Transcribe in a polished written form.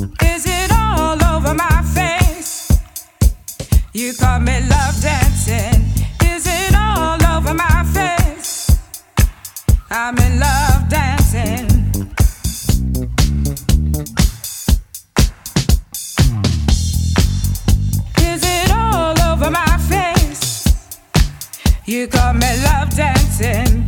Is it all over my face? You call me love dancing. Is it all over my face? I'm in love dancing. Is it all over my face? You call me love dancing.